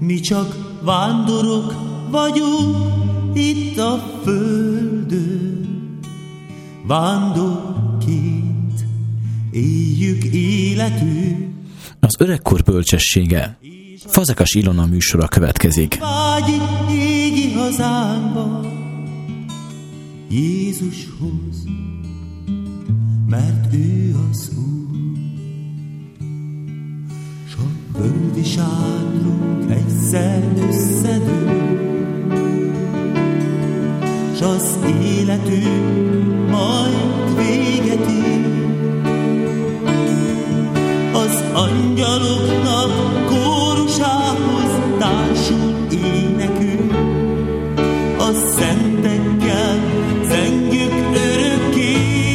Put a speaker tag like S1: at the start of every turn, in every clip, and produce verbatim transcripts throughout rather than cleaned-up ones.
S1: Mi csak vándorok vagyunk itt a földön, vándorként éljük életünk.
S2: Az öregkor bölcsessége. Fazekas Ilona műsora következik.
S1: Vágy égi hazánkba, Jézushoz, mert ő az Úr. S a földi sátrunk egyszer összedől, s az életünk majd véget ér. Az angyaloknak kórusához társul énekünk, a szentekkel zengjük örökké.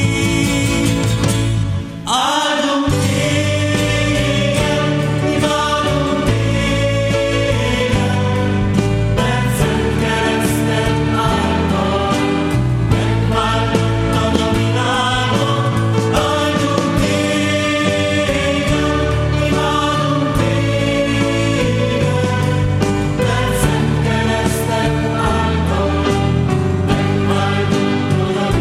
S1: Áldunk téged, imádunk téged, mert szent kereszted által megváltottad a világot. Áldunk téged, imádunk téged, mert szent kereszted által megváltottad a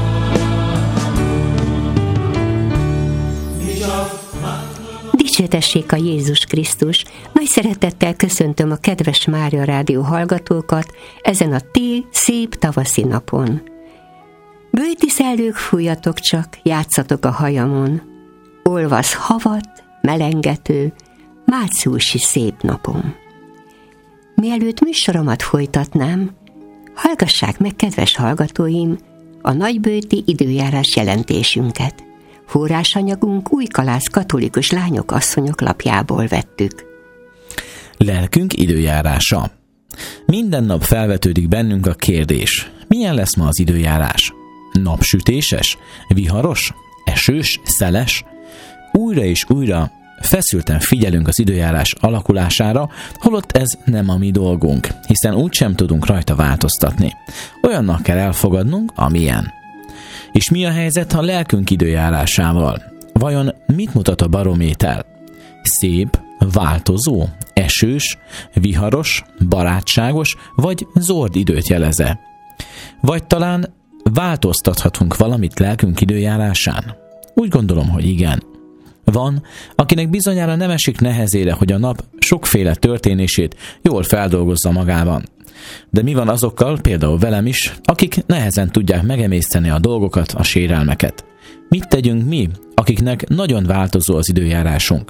S1: világot.
S3: Dicsértessék a Jézus Krisztus! Nagy szeretettel köszöntöm a kedves Mária Rádió hallgatókat ezen a tél szép tavaszi napon. Bőti szellők fújjatok csak, játszatok a hajamon, olvasz havat, melengető, márciusi szép napon. Mielőtt műsoromat folytatnám, hallgassák meg, kedves hallgatóim, a nagybőti időjárás jelentésünket. Forrásanyagunk Újkalász katolikus lányok asszonyok lapjából vettük.
S2: Lelkünk időjárása. Minden nap felvetődik bennünk a kérdés: milyen lesz ma az időjárás? Napsütéses? Viharos? Esős? Szeles? Újra és újra feszülten figyelünk az időjárás alakulására, holott ez nem a mi dolgunk, hiszen úgysem tudunk rajta változtatni. Olyannak kell elfogadnunk, amilyen. És mi a helyzet a lelkünk időjárásával? Vajon mit mutat a barométer? Szép, változó, esős, viharos, barátságos vagy zord időt jeleze? Vagy talán változtathatunk valamit lelkünk időjárásán? Úgy gondolom, hogy igen. Van, akinek bizonyára nem esik nehezére, hogy a nap sokféle történését jól feldolgozza magában. De mi van azokkal, például velem is, akik nehezen tudják megemészteni a dolgokat, a sérelmeket? Mit tegyünk mi, akiknek nagyon változó az időjárásunk?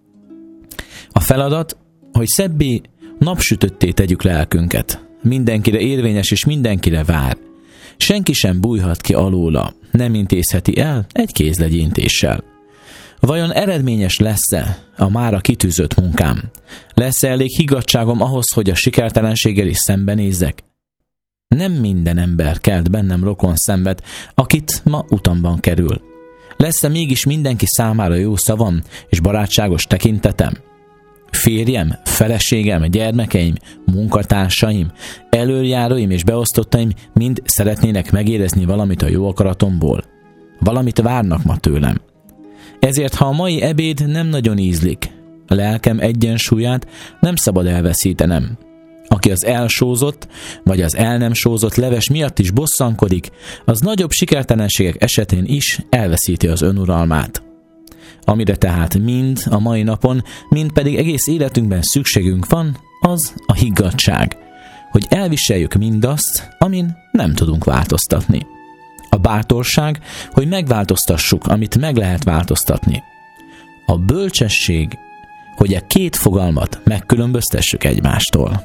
S2: A feladat, hogy szebbé, napsütötté tegyük lelkünket. Mindenkire érvényes és mindenkire vár. Senki sem bújhat ki alóla, nem intézheti el egy kézlegyintéssel. Vajon eredményes lesz-e a mára kitűzött munkám? Lesz-e elég higgadtságom ahhoz, hogy a sikertelenséggel is szembenézzek? Nem minden ember kelt bennem rokon szenvet, akit ma utamban kerül. Lesz-e mégis mindenki számára jó szavam és barátságos tekintetem? Férjem, feleségem, gyermekeim, munkatársaim, elöljáróim és beosztottaim mind szeretnének megérezni valamit a jó akaratomból. Valamit várnak ma tőlem. Ezért, ha a mai ebéd nem nagyon ízlik, a lelkem egyensúlyát nem szabad elveszítenem. Aki az elsózott, vagy az el nem sózott leves miatt is bosszankodik, az nagyobb sikertelenségek esetén is elveszíti az önuralmát. Amire tehát mind a mai napon, mind pedig egész életünkben szükségünk van, az a higgadtság, hogy elviseljük mindazt, amin nem tudunk változtatni. A bátorság, hogy megváltoztassuk, amit meg lehet változtatni. A bölcsesség, hogy a két fogalmat megkülönböztessük egymástól.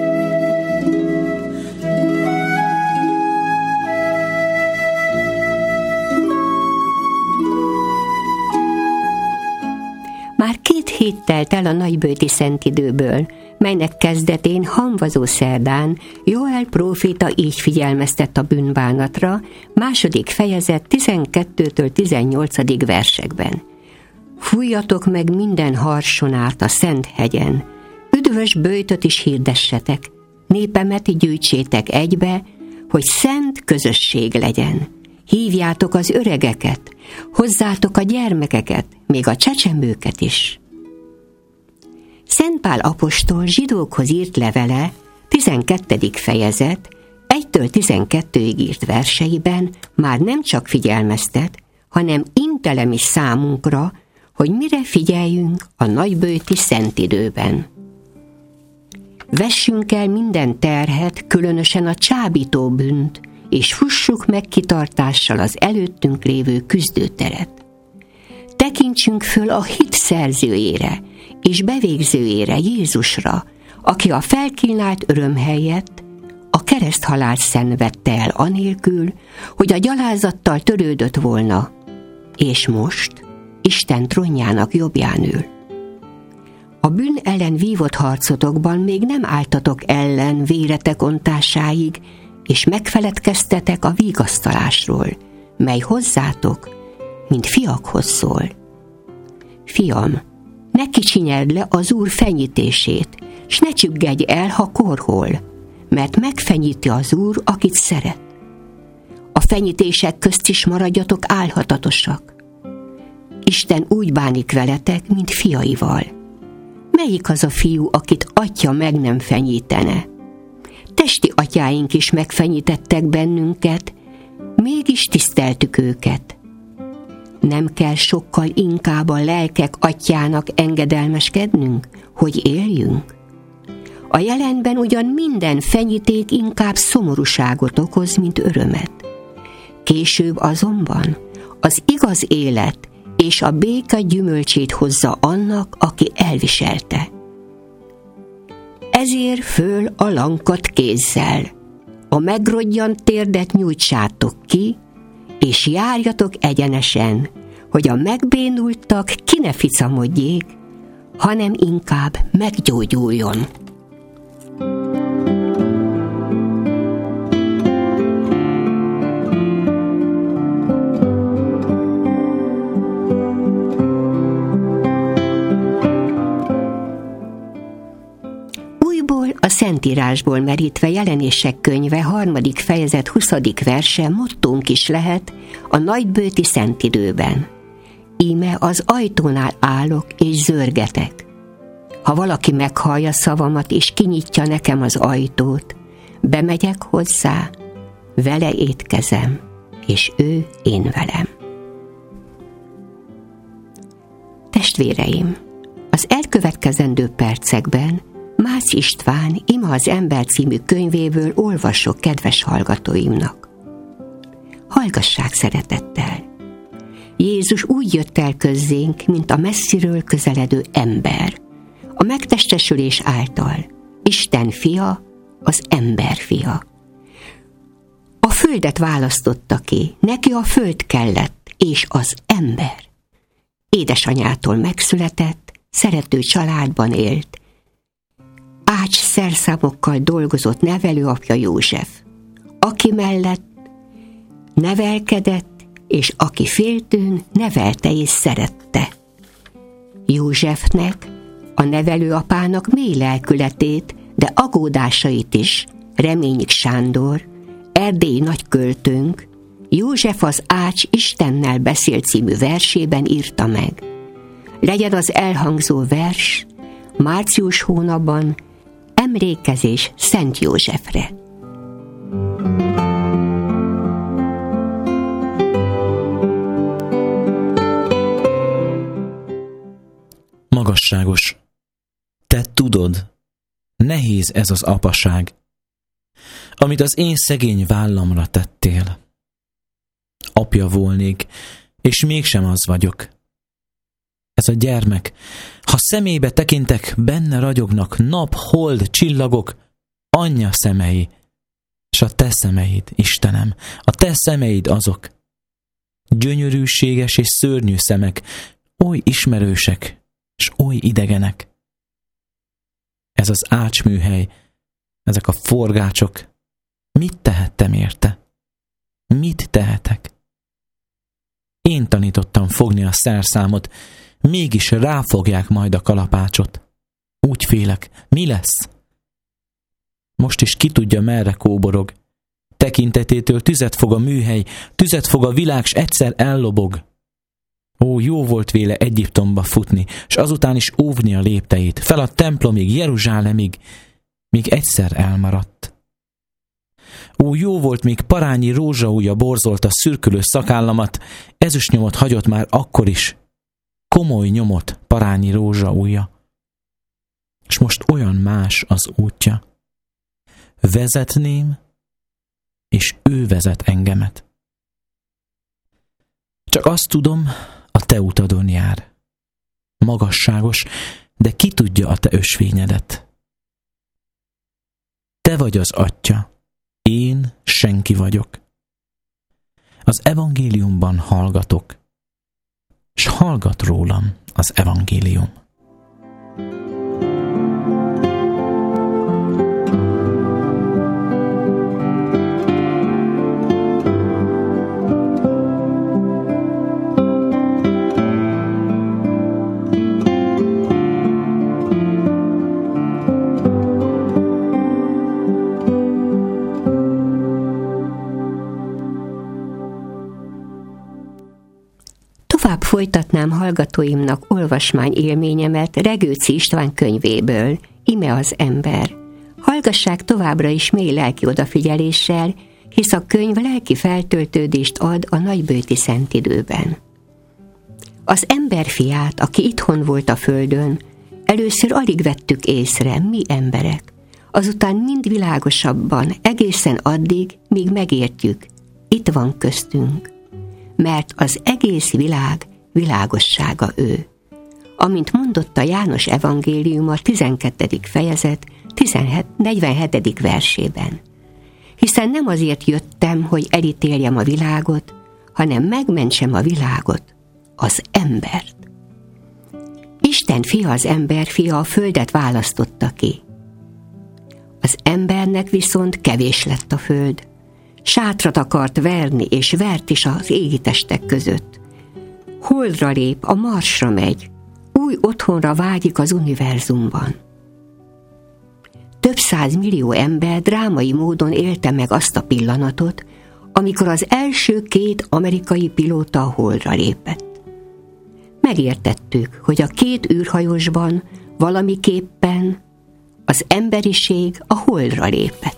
S3: Már két hét telt el a nagybőti szentidőből, melynek kezdetén hamvazó szerdán Joel próféta így figyelmeztett a bűnbánatra, második fejezet tizenkettőtől tizennyolcadik versekben. Fújjatok meg minden harsonát a szent hegyen, üdvös böjtöt is hirdessetek, népemet gyűjtsétek egybe, hogy szent közösség legyen. Hívjátok az öregeket, hozzátok a gyermekeket, még a csecsemőket is. Szent Pál apostol zsidókhoz írt levele, tizenkettedik fejezet, egytől tizenkettőig írt verseiben már nem csak figyelmeztet, hanem intelem is számunkra, hogy mire figyeljünk a nagybőti szentidőben. Vessünk el minden terhet, különösen a csábító bűnt, és fussuk meg kitartással az előttünk lévő küzdőteret. Tekintsünk föl a hit szerzőjére és bevégzőjére, Jézusra, aki a felkínált öröm helyett a kereszthalált szenvedte el anélkül, hogy a gyalázattal törődött volna, és most Isten trónjának jobbján ül. A bűn ellen vívott harcotokban még nem álltatok ellen véretek ontásáig, és megfeledkeztetek a vigasztalásról, mely hozzátok, mint fiakhoz szól. Fiam, ne kicsinyeld le az Úr fenyítését, s ne csüggedj el, ha korhol, mert megfenyíti az Úr, akit szeret. A fenyítések közt is maradjatok álhatatosak. Isten úgy bánik veletek, mint fiaival. Melyik az a fiú, akit atya meg nem fenyítene? Testi atyáink is megfenyítettek bennünket, mégis tiszteltük őket. Nem kell sokkal inkább a lelkek atyának engedelmeskednünk, hogy éljünk? A jelenben ugyan minden fenyíték inkább szomorúságot okoz, mint örömet. Később azonban az igaz élet és a béke gyümölcsét hozza annak, aki elviselte. Ezért föl a lankat kézzel, a megrodjant térdet nyújtsátok ki, és járjatok egyenesen, hogy a megbénultak ki ne ficamodjék, hanem inkább meggyógyuljon. A Szentírásból merítve Jelenések könyve harmadik fejezet huszadik verse mottónk is lehet a nagybőti szentidőben. Íme az ajtónál állok és zörgetek. Ha valaki meghallja szavamat és kinyitja nekem az ajtót, bemegyek hozzá, vele étkezem, és ő én velem. Testvéreim, az elkövetkezendő percekben Mász István Ima az ember című könyvéből olvasok kedves hallgatóimnak. Hallgassák szeretettel! Jézus úgy jött el közzénk, mint a messziről közeledő ember, a megtestesülés által, Isten fia, az ember fia. A földet választotta ki, neki a föld kellett, és az ember. Édesanyától megszületett, szerető családban élt, ács szerszámokkal dolgozott nevelőapja József, aki mellett nevelkedett, és aki féltőn nevelte és szerette. Józsefnek, a nevelőapának mély lelkületét, de agódásait is Reményik Sándor, erdélyi nagyköltőnk, József az ács Istennel beszél című versében írta meg. Legyen az elhangzó vers március hónapban emlékezés Szent Józsefre.
S2: Magasságos, te tudod, nehéz ez az apaság, amit az én szegény vállamra tettél. Apja volnék, és mégsem az vagyok. Ez a gyermek, ha szemébe tekintek, benne ragyognak nap, hold, csillagok, anyja szemei, és a te szemeid, Istenem, a te szemeid azok. Gyönyörűséges és szörnyű szemek, oly ismerősek, és oly idegenek. Ez az ácsműhely, ezek a forgácsok, mit tehettem érte? Mit tehetek? Én tanítottam fogni a szerszámot, mégis ráfogják majd a kalapácsot. Úgy félek, mi lesz? Most is ki tudja, merre kóborog. Tekintetétől tüzet fog a műhely, tüzet fog a világ, s egyszer ellobog. Ó, jó volt véle Egyiptomba futni, s azután is óvni a lépteit, fel a templomig, Jeruzsálemig, míg egyszer elmaradt. Ó, jó volt, még parányi rózsaujja borzolta szürkülő szakállamat, ezüstnyomot hagyott már akkor is, komoly nyomot parányi rózsaujja. És most olyan más az útja. Vezetném, és ő vezet engemet. Csak azt tudom, a te utadon jár. Magasságos, de ki tudja a te ösvényedet. Te vagy az Atya, én senki vagyok. Az evangéliumban hallgatok, s hallgat rólam az evangélium.
S3: Tovább folytatnám hallgatóimnak olvasmány élményemet Regőci István könyvéből, Ime az ember. Hallgassák továbbra is mély lelki odafigyeléssel, hisz a könyv lelki feltöltődést ad a nagybőti szentidőben. Az ember fiát, aki itthon volt a földön, először alig vettük észre, mi emberek, azután mind világosabban, egészen addig, míg megértjük, itt van köztünk. Mert az egész világ világossága ő. Amint mondotta János evangéliuma tizenkettedik fejezet negyvenhetedik versében. Hiszen nem azért jöttem, hogy elítéljem a világot, hanem megmentsem a világot, az embert. Isten fia, az ember fia a földet választotta ki. Az embernek viszont kevés lett a föld. Sátrat akart verni, és vert is az égi testek között. Holdra lép, a Marsra megy, új otthonra vágyik az univerzumban. Több száz millió ember drámai módon élte meg azt a pillanatot, amikor az első két amerikai pilóta a Holdra lépett. Megértettük, hogy a két űrhajósban valamiképpen az emberiség a Holdra lépett.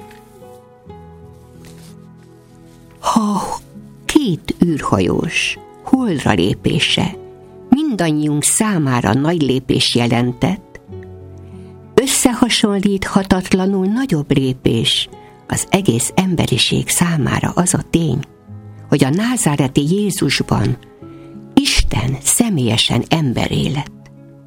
S3: Ha két űrhajós Holdra lépése mindannyiunk számára nagy lépés jelentett, összehasonlíthatatlanul nagyobb lépés az egész emberiség számára az a tény, hogy a názáreti Jézusban Isten személyesen emberé lett.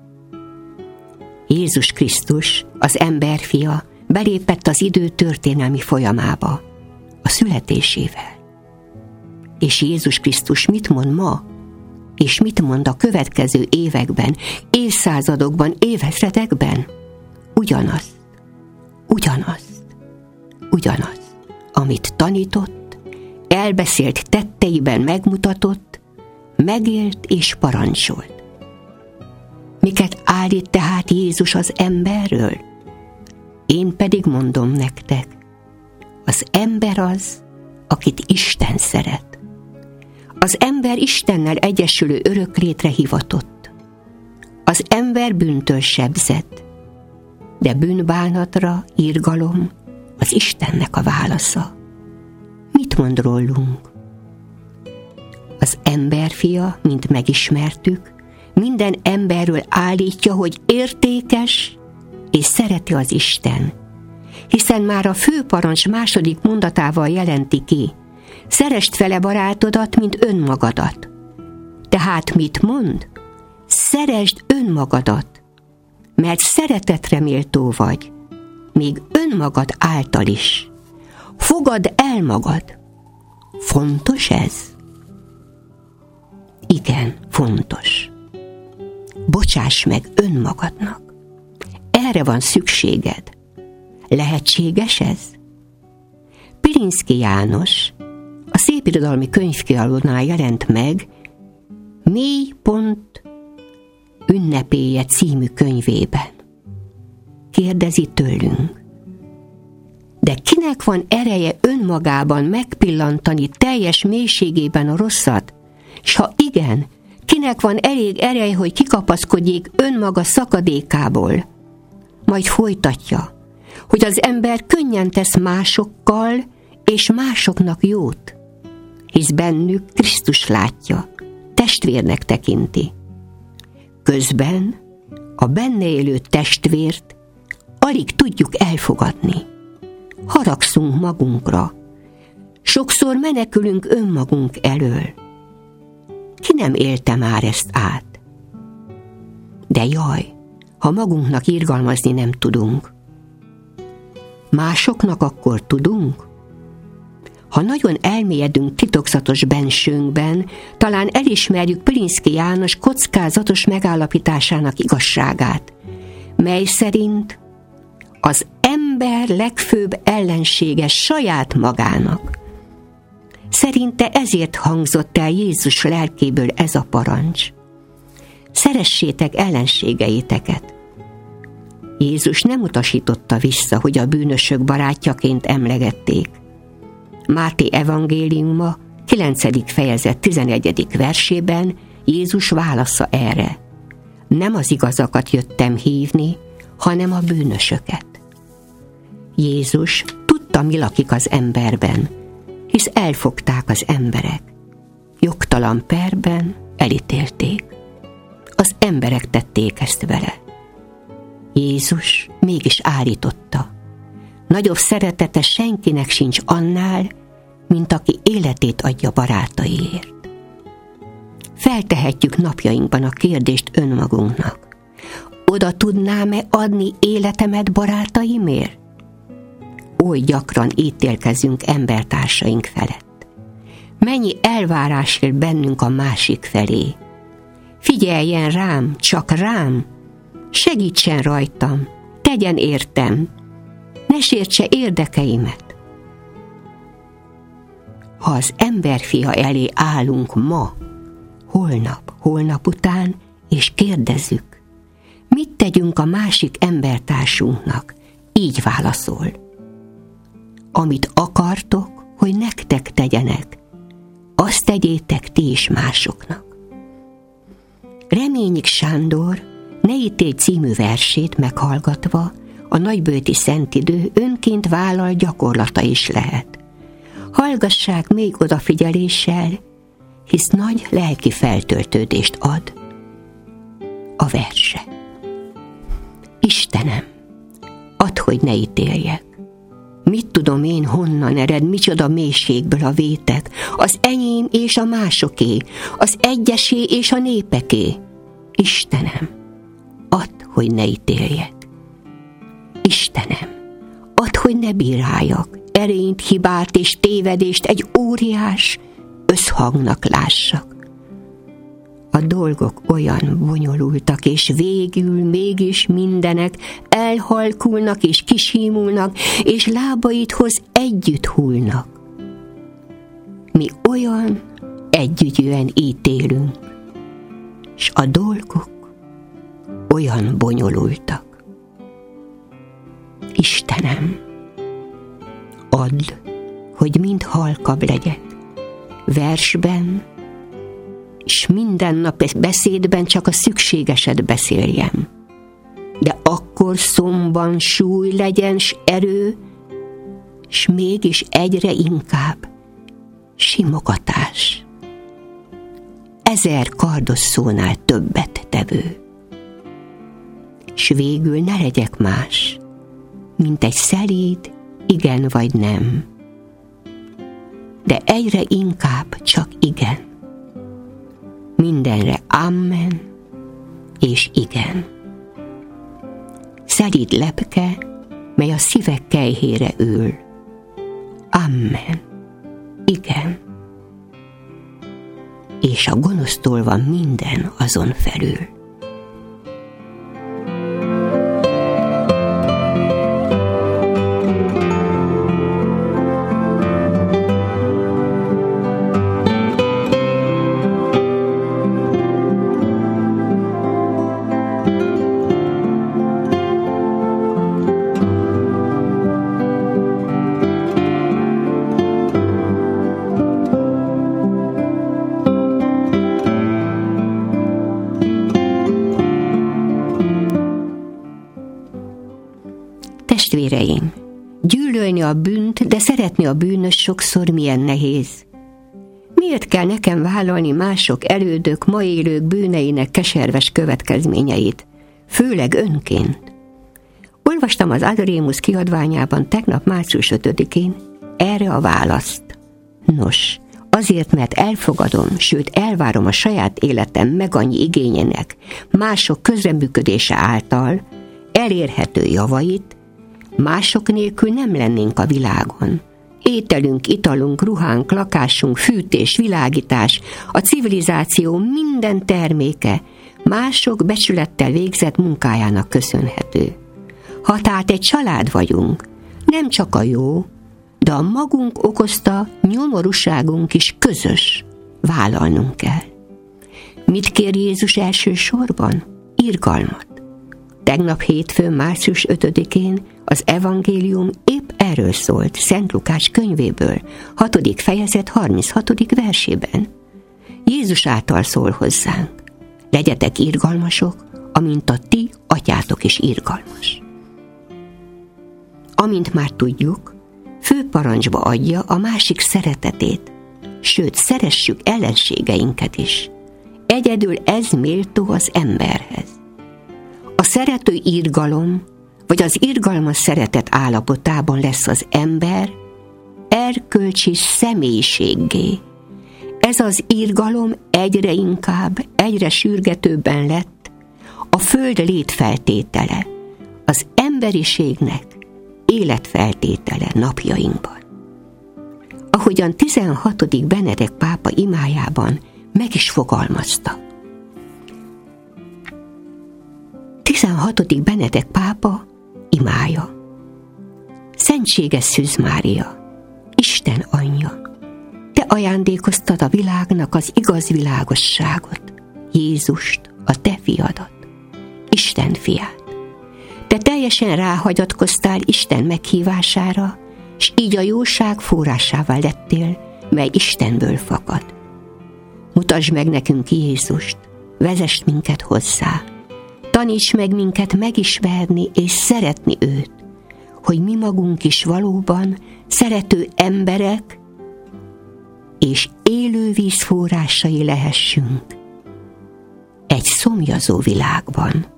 S3: Jézus Krisztus, az emberfia, belépett az idő történelmi folyamába, a születésével. És Jézus Krisztus mit mond ma, és mit mond a következő években, évszázadokban, évezredekben? Ugyanazt, ugyanazt, ugyanazt, amit tanított, elbeszélt tetteiben megmutatott, megélt és parancsolt. Miket állít tehát Jézus az emberről? Én pedig mondom nektek, az ember az, akit Isten szeret. Az ember Istennel egyesülő öröklétre hivatott. Az ember bűntől sebzett, de bűnbánatra, irgalom az Istennek a válasza. Mit mond rólunk? Az emberfia, mint megismertük, minden emberről állítja, hogy értékes és szereti az Isten, hiszen már a főparancs második mondatával jelenti ki: szeresd fele barátodat, mint önmagadat. Tehát mit mond? Szeresd önmagadat, mert szeretetre méltó vagy, még önmagad által is. Fogadd el magad. Fontos ez? Igen, fontos. Bocsáss meg önmagadnak. Erre van szükséged. Lehetséges ez? Pilinszky János a Szépirodalmi Könyvkiadónál jelent meg Mély pont ünnepélye című könyvében. Kérdezi tőlünk: de kinek van ereje önmagában megpillantani teljes mélységében a rosszat, s ha igen, Kinek van elég erej, hogy kikapaszkodjék önmaga szakadékából? Majd folytatja, hogy az ember könnyen tesz másokkal, és másoknak jót, hisz bennük Krisztus látja, testvérnek tekinti. Közben a benne élő testvért alig tudjuk elfogadni. Haragszunk magunkra, sokszor menekülünk önmagunk elől. Ki nem élte már ezt át? De jaj, ha magunknak irgalmazni nem tudunk. Másoknak akkor tudunk? Ha nagyon elmélyedünk titokzatos bensőnkben, talán elismerjük Pilinszky János kockázatos megállapításának igazságát, mely szerint az ember legfőbb ellensége saját magának. Szerinte ezért hangzott el Jézus lelkéből ez a parancs. Szeressétek ellenségeiteket. Jézus nem utasította vissza, hogy a bűnösök barátjaként emlegették. Máté evangéliuma kilencedik fejezet tizenegyedik versében Jézus válasza erre: nem az igazakat jöttem hívni, hanem a bűnösöket. Jézus tudta, mi lakik az emberben, hisz elfogták az emberek. Jogtalan perben elítélték. Az emberek tették ezt vele. Jézus mégis állította: nagyobb szeretete senkinek sincs annál, mint aki életét adja barátaiért. Feltehetjük napjainkban a kérdést önmagunknak: oda tudnám-e adni életemet barátaimért? Oly gyakran ítélkezünk embertársaink felett. Mennyi elvárás él bennünk a másik felé. Figyeljen rám, csak rám, segítsen rajtam, tegyen értem, ne sértse érdekeimet. Ha az emberfia elé állunk ma, holnap, holnap után, és kérdezzük, mit tegyünk a másik embertársunknak, így válaszol: amit akartok, hogy nektek tegyenek, azt tegyétek ti is másoknak. Reményik Sándor Ne ítélj című versét meghallgatva a nagybőti szentidő önként vállalt gyakorlata is lehet. Hallgassák még odafigyeléssel, hisz nagy lelki feltöltődést ad a verse. Istenem, add, hogy ne ítéljek. Mit tudom én, honnan ered, micsoda mélységből a vétek, az enyém és a másoké, az egyesé és a népeké. Istenem, add, hogy ne ítéljek. Istenem, add, hogy ne bíráljak, erényt, hibát és tévedést egy óriás összhangnak lássak. A dolgok olyan bonyolultak, és végül mégis mindenek elhalkulnak és kisímulnak, és lábaidhoz együtt hullnak. Mi olyan együgyűen ítélünk, s a dolgok olyan bonyolultak. Istenem, add, hogy mind halkabb legyek, versben, és minden nap beszédben csak a szükségeset beszéljem. De akkor szomban súly legyen, s erő, s mégis egyre inkább simogatás. Ezer kardos szónál többet tevő. S végül ne legyek más, mint egy szelíd igen vagy nem. De egyre inkább csak igen. Mindenre amen és igen. Szelíd lepke, mely a szívek kelyhére ül. Amen. Igen. És a gonosztól van minden azon felül. Testvéreim, gyűlölni a bűnt, de szeretni a bűnös sokszor milyen nehéz. Miért kell nekem vállalni mások elődök, ma élők bűneinek keserves következményeit, főleg önként? Olvastam az Adorémus kiadványában tegnap március ötödikén erre a választ. Nos, azért, mert elfogadom, sőt elvárom a saját életem megannyi igényének, mások közreműködése által elérhető javait, mások nélkül nem lennénk a világon. Ételünk, italunk, ruhánk, lakásunk, fűtés, világítás, a civilizáció minden terméke mások becsülettel végzett munkájának köszönhető. Ha tehát egy család vagyunk, nem csak a jó, de a magunk okozta nyomorúságunk is közös, vállalnunk kell. Mit kér Jézus elsősorban? Irgalmat. Tegnap hétfőn, március ötödikén az evangélium épp erről szólt Szent Lukács könyvéből, hatodik fejezet harminchatodik versében. Jézus által szól hozzánk: legyetek irgalmasok, amint a ti atyátok is irgalmas. Amint már tudjuk, főparancsba adja a másik szeretetét, sőt, szeressük ellenségeinket is. Egyedül ez méltó az emberhez. A szerető irgalom, vagy az irgalmas szeretet állapotában lesz az ember erkölcsi személyiséggé. Ez az irgalom egyre inkább, egyre sürgetőbben lett a föld létfeltétele, az emberiségnek életfeltétele napjainkban. Ahogyan tizenhatodik Benedek pápa imájában meg is fogalmazta. tizenhatodik Benedek pápa imája. Szentséges Szűz Mária, Isten anyja, te ajándékoztad a világnak az igaz világosságot, Jézust, a te fiadat, Isten fiát. Te teljesen ráhagyatkoztál Isten meghívására, s így a jóság forrásává lettél, mely Istenből fakad. Mutasd meg nekünk Jézust, vezess minket hozzá. Taníts meg minket megismerni és szeretni őt, hogy mi magunk is valóban szerető emberek és élő víz forrásai lehessünk egy szomjazó világban.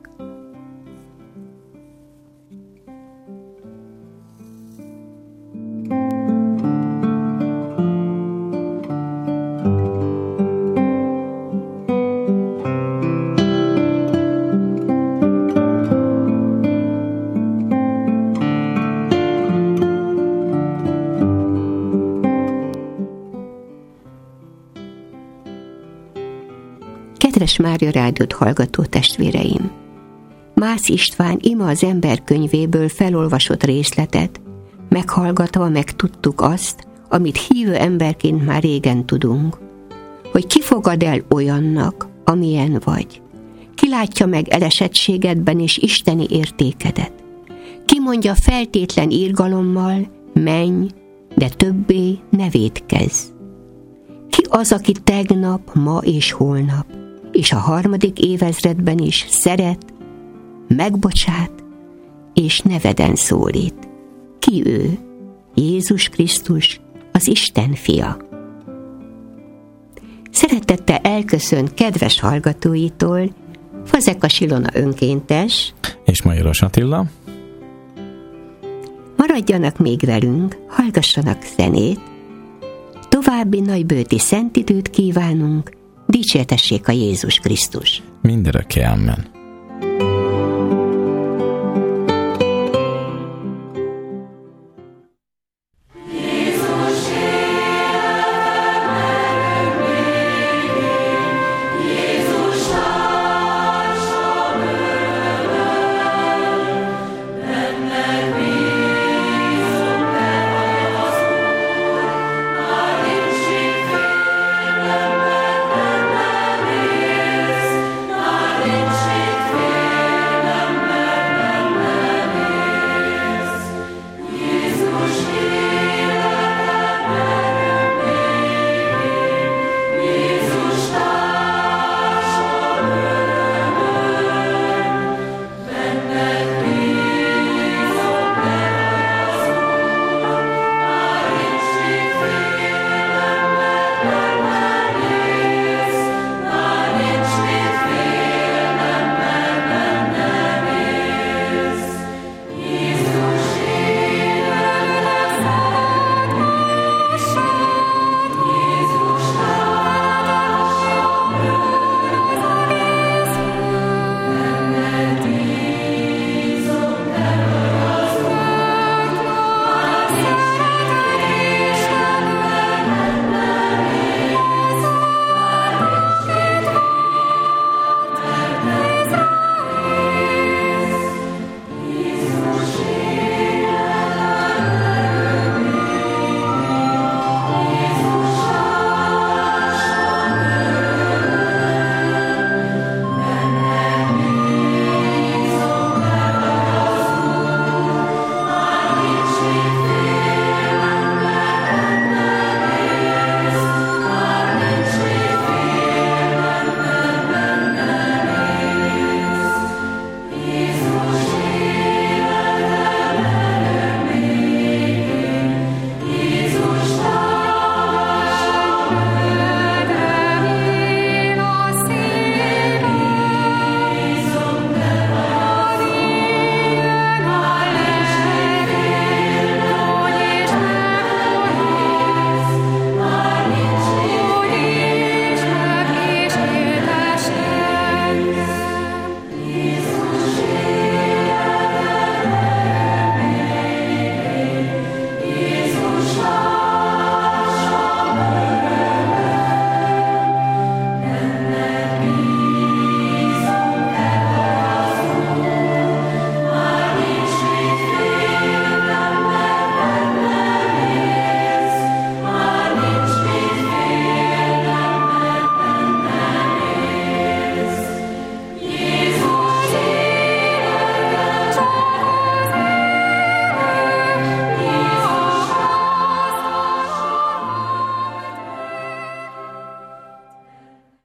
S3: Kedves Mária Rádiót hallgató testvéreim! Mász István ima az ember könyvéből felolvasott részletet, meghallgatva megtudtuk azt, amit hívő emberként már régen tudunk, hogy ki fogad el olyannak, amilyen vagy. Ki látja meg elesettségedben és isteni értékedet. Ki mondja feltétlen irgalommal, menj, de többé ne vétkezz. Ki az, aki tegnap, ma és holnap, és a harmadik évezredben is szeret, megbocsát, és neveden szólít. Ki ő? Jézus Krisztus, az Isten fia. Szeretettel elköszön kedves hallgatóitól Fazekas Ilona önkéntes
S2: és Majoros Attila.
S3: Maradjanak még velünk, hallgassanak zenét. További nagybőti szentidőt kívánunk, dicsértessék a Jézus Krisztus.
S2: Mindörökké, amen.